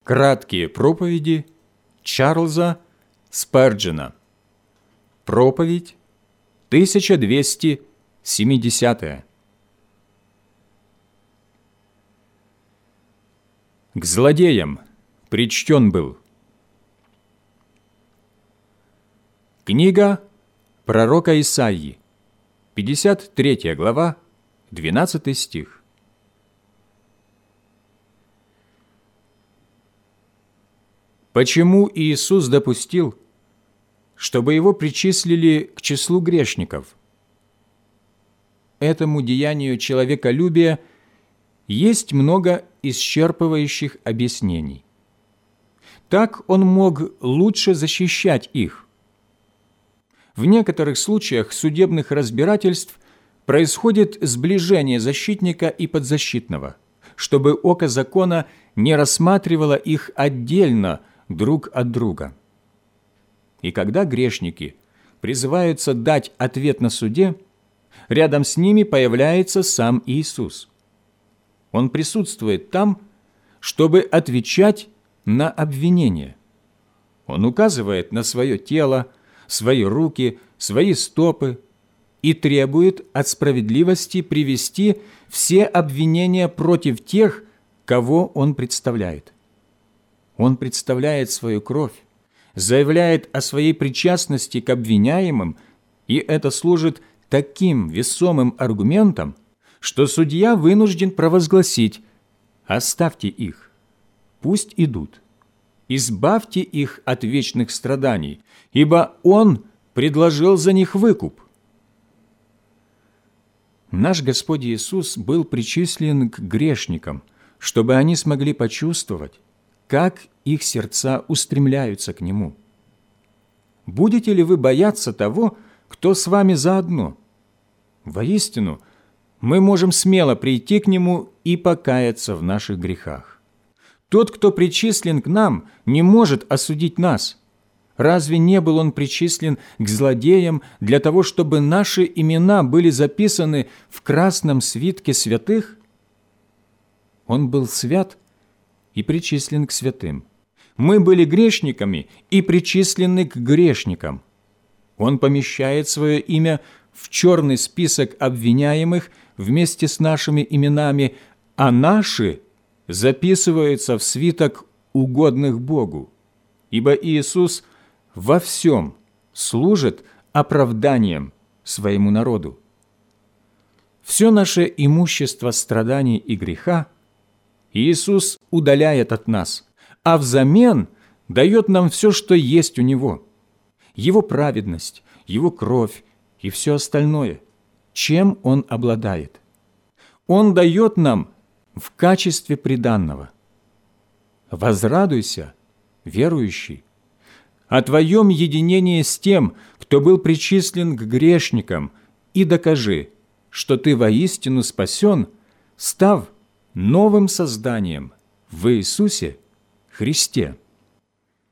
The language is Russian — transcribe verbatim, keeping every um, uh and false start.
Краткие проповеди Чарльза Спurgeon. Проповедь тысяча двести семидесятая. К злодеям причтен был. Книга пророка Исаии, пятьдесят третья глава, двенадцатый стих. Почему Иисус допустил, чтобы Его причислили к числу грешников? Этому деянию человеколюбия есть много исчерпывающих объяснений. Так Он мог лучше защищать их. В некоторых случаях судебных разбирательств происходит сближение защитника и подзащитного, чтобы око закона не рассматривало их отдельно друг от друга. И когда грешники призываются дать ответ на суде, рядом с ними появляется сам Иисус. Он присутствует там, чтобы отвечать на обвинение. Он указывает на свое тело, свои руки, свои стопы и требует от справедливости привести все обвинения против тех, кого он представляет. Он представляет свою кровь, заявляет о своей причастности к обвиняемым, и это служит таким весомым аргументом, что судья вынужден провозгласить: «Оставьте их, пусть идут, избавьте их от вечных страданий, ибо Он предложил за них выкуп». Наш Господь Иисус был причислен к грешникам, чтобы они смогли почувствовать, как их сердца устремляются к Нему. Будете ли вы бояться того, кто с вами заодно? Воистину, мы можем смело прийти к Нему и покаяться в наших грехах. Тот, кто причислен к нам, не может осудить нас. Разве не был Он причислен к злодеям для того, чтобы наши имена были записаны в красном свитке святых? Он был свят и причислен к святым. Мы были грешниками и причислены к грешникам. Он помещает свое имя в черный список обвиняемых вместе с нашими именами, а наши записываются в свиток угодных Богу, ибо Иисус во всем служит оправданием своему народу. Все наше имущество страданий и греха Иисус удаляет от нас, а взамен дает нам все, что есть у Него, Его праведность, Его кровь и все остальное, чем Он обладает. Он дает нам в качестве приданного. Возрадуйся, верующий, о твоем единении с тем, кто был причислен к грешникам, и докажи, что ты воистину спасен, став новым созданием в Иисусе Христе.